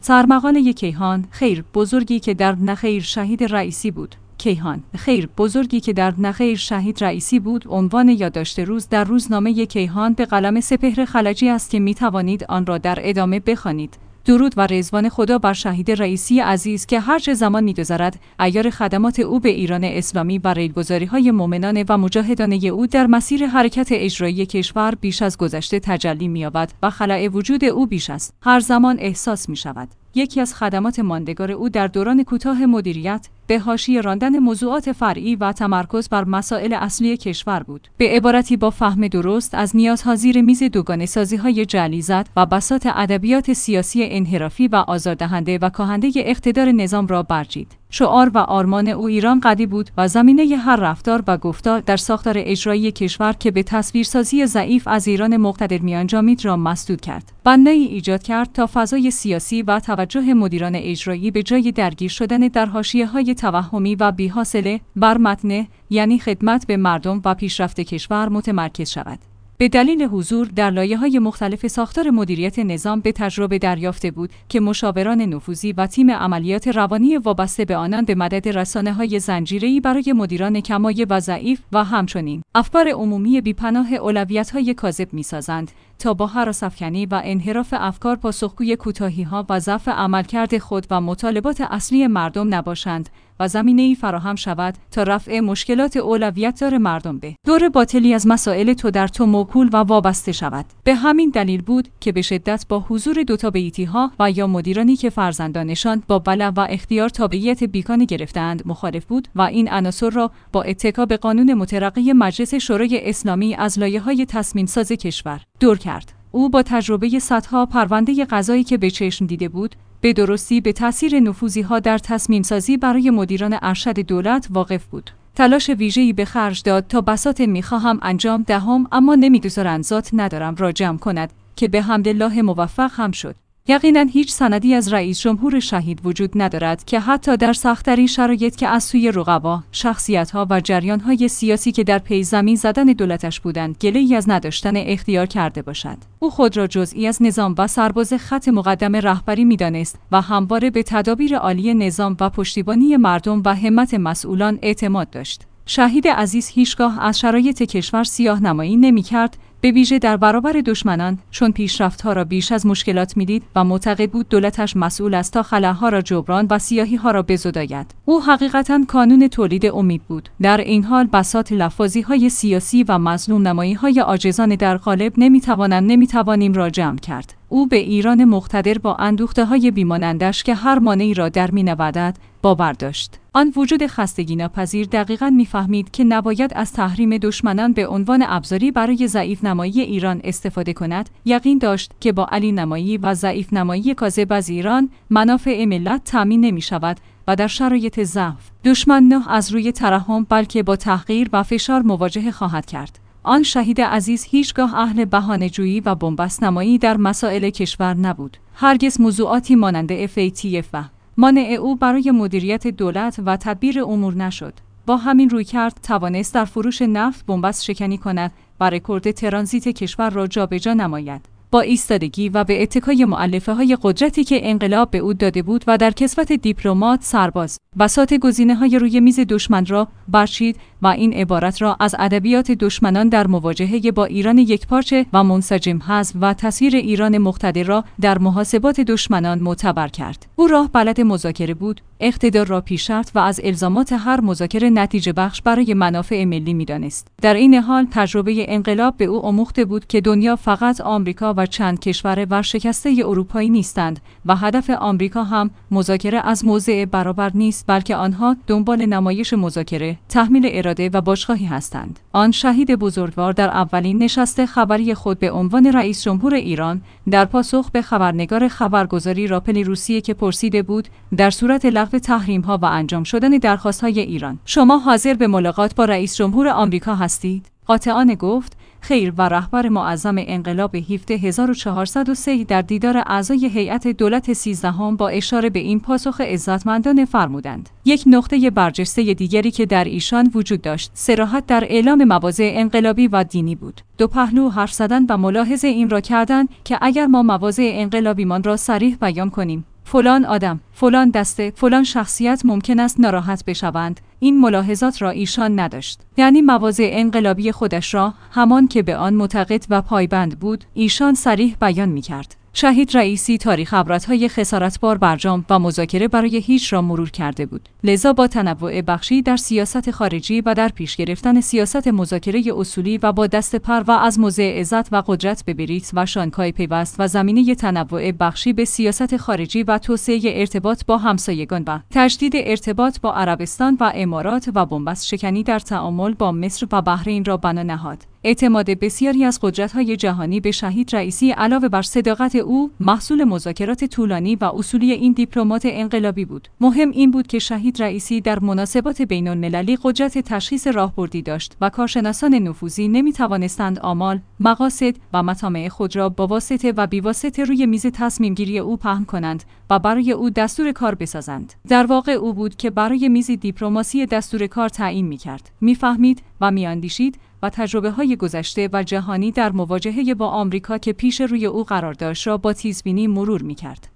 سرمقاله کیهان: خیر بزرگی که در نخیر شهید رئیسی بود. کیهان: خیر بزرگی که در نخیر شهید رئیسی بود. عنوان یادداشت روز در روزنامه کیهان به قلم سپهر خلجی است که می توانید آن را در ادامه بخوانید. درود و رضوان خدا بر شهید رئیسی عزیز که هرچه زمان می‌گذرد عیار خدمات او به ایران اسلامی و ریلگذاری‌های مؤمنانه و مجاهدانه او در مسیر حرکت اجرایی کشور بیش از گذشته تجلی می‌یابد و خلأ وجود او بیش از هر زمان احساس می‌شود. یکی از خدمات ماندگار او در دوران کوتاه مدیریت به حاشیه راندن موضوعات فرعی و تمرکز بر مسائل اصلی کشور بود. به عبارتی با فهم درست از نیازها زیر میز دوگانه سازی‌های جعلی زد و بساط ادبیات سیاسی انحرافی و آزاردهنده و کاهنده اقتدار نظام را برچید. شعار و آرمان او ایران قدی بود و زمینه هر رفتار و گفتار در ساختار اجرایی کشور که به تصویرسازی ضعیف از ایران مقتدر میانجامید را مسدود کرد. بنایی ایجاد کرد تا فضای سیاسی و توجه مدیران اجرایی به جای درگیر شدن در حاشیه‌های توهمی و بی‌حاصله بر متن، یعنی خدمت به مردم و پیشرفت کشور متمرکز شود. به دلیل حضور در لایه‌های مختلف ساختار مدیریت نظام به تجربه دریافته بود که مشاوران نفوذی و تیم عملیات روانی وابسته به آنان به مدد رسانه‌های زنجیره‌ای برای مدیران کمایه و ضعیف و همچنین افکار عمومی بی‌پناه اولویت‌های کاذب می‌سازند تا با هراس‌افکنی و انحراف افکار پاسخگوی کوتاهی‌ها و ضعف عملکرد خود و مطالبات اصلی مردم نباشند و زمینه‌ای فراهم شود تا رفع مشکلات اولویت‌دار مردم به دور باطلی از مسائل تو در تو موکول و وابسته شود. به همین دلیل بود که به شدت با حضور دوتا بیتی‌ها و یا مدیرانی که فرزندانشان با بلع و اختیار تابعیت بیگانه گرفتند مخالف بود و این عناصر را با اتکا به قانون مترقی مجلس شورای اسلامی از لایه‌های تصمیم‌ساز کشور دور کرد. او با تجربه صدها پرونده قضایی که به چشم دیده بود، به درستی به تأثیر نفوذی‌ها در تصمیم‌سازی برای مدیران ارشد دولت واقف بود. تلاش ویژه‌ای به خرج داد تا بساط می‌خواهم انجام دهم اما نمی‌گذارند ذات ندارم را جمع کند که به حمدالله موفق هم شد. یقیناً هیچ سندی از رئیس جمهور شهید وجود ندارد که حتی در سخت‌ترین شرایط که از سوی رقبا، شخصیت‌ها و جریان‌های سیاسی که در پی زمین زدن دولتش بودند، گله‌ای از نداشتن اختیار کرده باشد. او خود را جزئی از نظام و سرباز خط مقدم رهبری می‌دانست و همواره به تدابیر عالی نظام و پشتیبانی مردم و همت مسئولان اعتماد داشت. شهید عزیز هیچگاه از شرایط کشور سیاه‌نمایی نمی‌کرد، به ویژه در برابر دشمنان، چون پیشرفت‌ها را بیش از مشکلات می‌دید و معتقد بود دولتش مسئول است تا خلاها را جبران و سیاهی‌ها را بزداید. او حقیقتاً کانون تولید امید بود. در این حال بساط لفاظی‌های سیاسی و مظلوم نمایی‌های عاجزانه در قالب نمی‌توانیم را جمع کرد. او به ایران مقتدر با اندوخته‌های بیمانندش که هر مانعی را در می‌نوردد باور داشت. آن وجود خستگی ناپذیر دقیقاً می‌فهمید که نباید از تحریم دشمنان به عنوان ابزاری برای ضعیف نمایی ایران استفاده کند. یقین داشت که با علی نمایی و ضعیف نمایی کاذب از ایران منافع ملت تامین نمی‌شود و در شرایط ضعف دشمن نه از روی ترحم بلکه با تحقیر و فشار مواجهه خواهد کرد. آن شهید عزیز هیچگاه اهل بهانه‌جویی و بن‌بست نمایی در مسائل کشور نبود. هرگز موضوعاتی مانند FATF و مانع او برای مدیریت دولت و تدبیر امور نشد. با همین رویکرد توانست در فروش نفت بن‌بست شکنی کند و رکورد ترانزیت کشور را جابجا نماید. با ایستادگی و به اتکای مؤلفه‌های قدرتی که انقلاب به او داده بود و در کسوت دیپلمات سرباز، بساط گزینه‌های روی میز دشمن را برچید و این عبارت را از ادبیات دشمنان در مواجهه با ایران یکپارچه و منسجم حذف و تصویر ایران مقتدر را در محاسبات دشمنان معتبر کرد. او راه بلد مذاکره بود، اقتدار را پیشرفت و از الزامات هر مذاکره نتیجه بخش برای منافع ملی می‌دانست. در این حال تجربه انقلاب به او آموخته بود که دنیا فقط آمریکا و چند کشور ورشکسته اروپایی نیستند و هدف آمریکا هم مذاکره از موضع برابر نیست، بلکه آنها دنبال نمایش مذاکره، تحمیل اراده و بازخواهی هستند. آن شهید بزرگوار در اولین نشست خبری خود به عنوان رئیس جمهور ایران در پاسخ به خبرنگار خبرگزاری راپل روسیه که پرسیده بود در صورت لغو تحریم‌ها و انجام شدن درخواست‌های ایران شما حاضر به ملاقات با رئیس جمهور آمریکا هستید؟ قاطعانه گفت خیر و رهبر معظم انقلاب 17403 در دیدار اعضای هیئت دولت 13 با اشاره به این پاسخ عزتمندانه فرمودند. یک نقطه برجسته دیگری که در ایشان وجود داشت، صراحت در اعلام مواضع انقلابی و دینی بود. دو پهلو حرف زدن و ملاحظه این را کردند که اگر ما مواضع انقلابیمان را صریح بیان کنیم، فلان آدم، فلان دسته، فلان شخصیت ممکن است ناراحت بشوند. این ملاحظات را ایشان نداشت. یعنی مواضع انقلابی خودش را همان که به آن معتقد و پایبند بود، ایشان صریح بیان می‌کرد. شهید رئیسی تاریخ عبرت‌های خسارتبار برجام و مذاکره برای هیچ را مرور کرده بود. لذا با تنوع بخشی در سیاست خارجی و در پیش گرفتن سیاست مذاکره اصولی و با دست پر و از موضع عزت و قدرت به بریت و شانگهای پیوست و زمینه تنوع بخشی به سیاست خارجی و توسعه ارتباط با همسایگان و تجدید ارتباط با عربستان و امارات و بنبست شکنی در تعامل با مصر و بحرین را بنا نهاد. اعتماد بسیاری از قدرت‌های جهانی به شهید رئیسی علاوه بر صداقت او محصول مذاکرات طولانی و اصولی این دیپلمات انقلابی بود. مهم این بود که شهید رئیسی در مناسبات بین‌المللی قدرت تشخیص راهبردی داشت و کارشناسان نفوذی نمی‌توانستند آمال، مقاصد و مطامع خود را با واسطه و بی‌واسطه روی میز تصمیم‌گیری او پهن کنند و برای او دستور کار بسازند. در واقع او بود که برای میز دیپلماسی دستور کار تعیین می‌کرد، می‌فهمید و می‌اندیشید و تجربه‌های گذشته و جهانی در مواجهه با آمریکا که پیش روی او قرار داشت را با تیزبینی مرور می‌کرد.